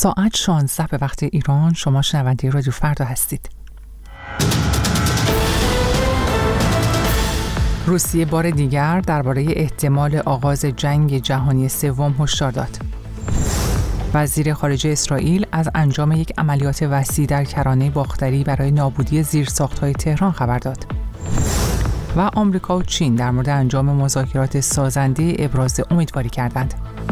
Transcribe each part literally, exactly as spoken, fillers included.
ساعت شانزده به وقت ایران. شما شنونده رادیو فردا هستید. روسیه بار دیگر درباره احتمال آغاز جنگ جهانی سوم هشدار داد. وزیر خارجه اسرائیل از انجام یک عملیات وسیع در کرانه باختری برای نابودی زیرساخت‌های تهران خبر داد. و آمریکا و چین در مورد انجام مذاکرات سازنده ابراز امیدواری کردند.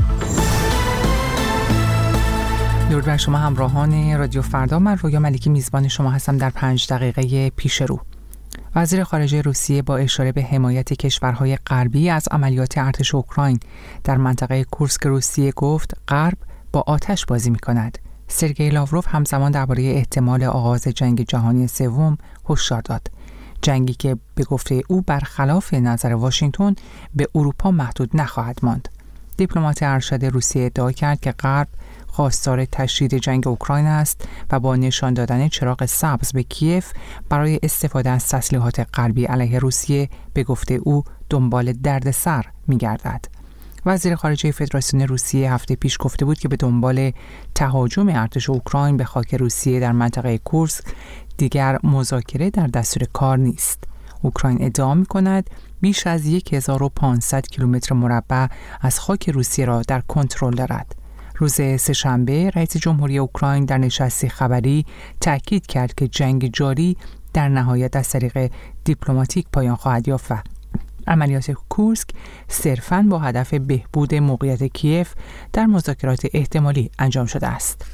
درود بر شما همراهان رادیو فردا. من رویا ملکی میزبان شما هستم در پنج دقیقه پیش رو. وزیر خارجه روسیه با اشاره به حمایت کشورهای غربی از عملیات ارتش اوکراین در منطقه کورسک روسیه گفت غرب با آتش بازی می‌کند. سرگئی لاوروف همزمان درباره احتمال آغاز جنگ جهانی سوم هشدار داد. جنگی که به گفته او برخلاف نظر واشنگتن به اروپا محدود نخواهد ماند. دیپلمات ارشد روسیه ادعا کرد که غرب خواستار تشدید جنگ اوکراین است و با نشان دادن چراغ سبز به کیف برای استفاده از تسلیحات غربی علیه روسیه به گفته او دنبال دردسر می‌گردد. وزیر خارجه فدراسیون روسیه هفته پیش گفته بود که به دنبال تهاجم ارتش اوکراین به خاک روسیه در منطقه کورسک دیگر مذاکره در دستور کار نیست. اوکراین ادعا می‌کند بیش از هزار و پانصد کیلومتر مربع از خاک روسیه را در کنترل دارد. روز سه‌شنبه رئیس جمهوری اوکراین در نشستی خبری تاکید کرد که جنگ جاری در نهایت از طریق دیپلماتیک پایان خواهد یافت و عملیات کورسک صرفاً با هدف بهبود موقعیت کیف در مذاکرات احتمالی انجام شده است.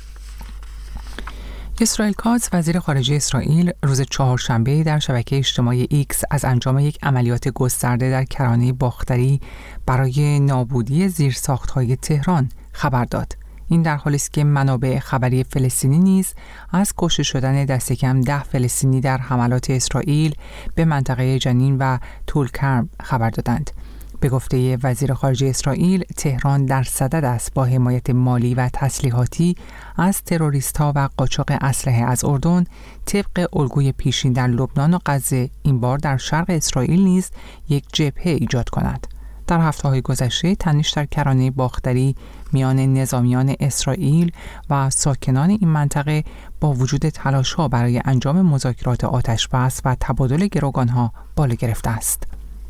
اسرائیل کاتز وزیر خارجه اسرائیل روز چهارشنبه در شبکه اجتماعی ایکس از انجام یک عملیات گسترده در کرانه باختری برای نابودی زیرساخت‌های تهران خبر داد. این در حالی است که منابع خبری فلسطینی نیز از کشته شدن دست کم ده فلسطینی در حملات اسرائیل به منطقه جنین و طولکرم خبر دادند. به گفته وزیر خارجه اسرائیل، تهران در صدد است با حمایت مالی و تسلیحاتی از تروریست‌ها و قاچاق اسلحه از اردن طبق الگوی پیشین در لبنان و غزه این بار در شرق اسرائیل نیز یک جبهه ایجاد کند. در هفته‌های گذشته تنش در کرانه باختری میان نظامیان اسرائیل و ساکنان این منطقه با وجود تلاش‌ها برای انجام مذاکرات آتش‌بس و تبادل گروگان‌ها بالا گرفته است.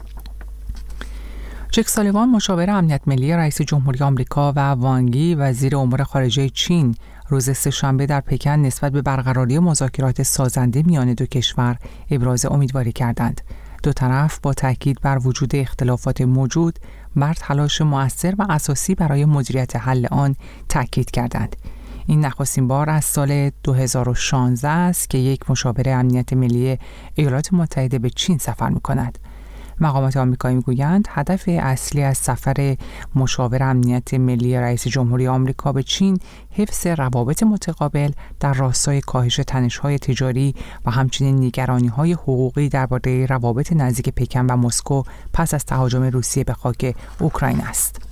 جک سالیوان مشاور امنیت ملی رئیس جمهوری آمریکا و وانگی وزیر امور خارجه چین روز سه‌شنبه در پکن نسبت به برقراری مذاکرات سازنده میان دو کشور ابراز امیدواری کردند. دو طرف با تاکید بر وجود اختلافات موجود بر تلاش مؤثر و اساسی برای مدیریت حل آن تاکید کردند. این نخستین بار از سال دو هزار و شانزده است که یک مشاور امنیت ملی ایالات متحده به چین سفر می‌کند. مقامات آمریکایی میگویند هدف اصلی از سفر مشاور امنیت ملی رئیس جمهوری آمریکا به چین حفظ روابط متقابل در راستای کاهش تنش‌های تجاری و همچنین نگرانی‌های حقوقی درباره روابط نزدیک پکن و مسکو پس از تهاجم روسیه به خاک اوکراین است.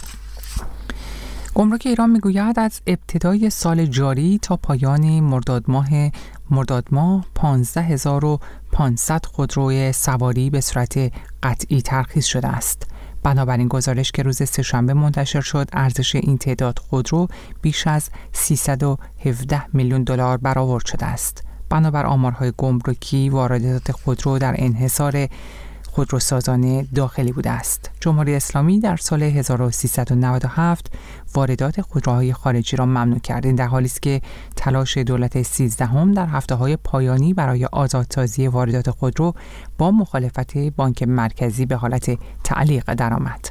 گمرک ایران میگوید از ابتدای سال جاری تا پایان مرداد ماه مرداد ماه پانزده هزار و پانصد خودروی سواری به صورت قطعی ترخیص شده است. بنابراین گزارش که روز سه‌شنبه منتشر شد، ارزش این تعداد خودرو بیش از سیصد و هفده میلیون دلار برآورد شده است. بنابر آمارهای گمرکی، واردات خودرو در انحصار خودروسازان داخلی بوده است. جمهوری اسلامی در سال هزار و سیصد و نود و هفت واردات خودروهای خارجی را ممنوع کرد. این در حالی است که تلاش دولت سیزدهم در هفته‌های پایانی برای آزادسازی واردات خودرو با مخالفت بانک مرکزی به حالت تعلیق درآمد.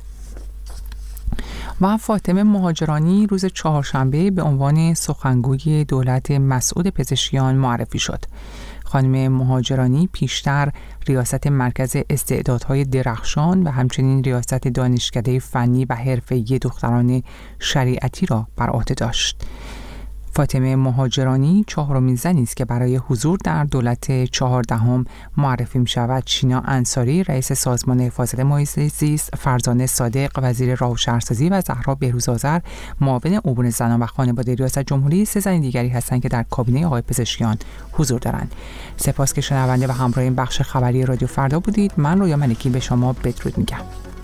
و فاطمه مهاجرانی روز چهارشنبه به عنوان سخنگوی دولت مسعود پزشکیان معرفی شد. خانم مهاجرانی پیشتر ریاست مرکز استعدادهای درخشان و همچنین ریاست دانشکده فنی و حرفه‌ای دختران شریعتی را بر عهده داشت. فاطمه مهاجرانی چهارمین زنی است که برای حضور در دولت چهاردهم معرفی می شود. شینا انصاری رئیس سازمان حفاظت محیط زیست، فرزانه صادق وزیر راه و شهرسازی و زهرا بهروزآذر معاون امور زنان و خانواده ریاست جمهوری سه زن دیگری هستند که در کابینه آقای پزشکیان حضور دارند. سپاس که شنونده و همراه این بخش خبری رادیو فردا بودید. من رویا ملکی به شما بدرود میگم.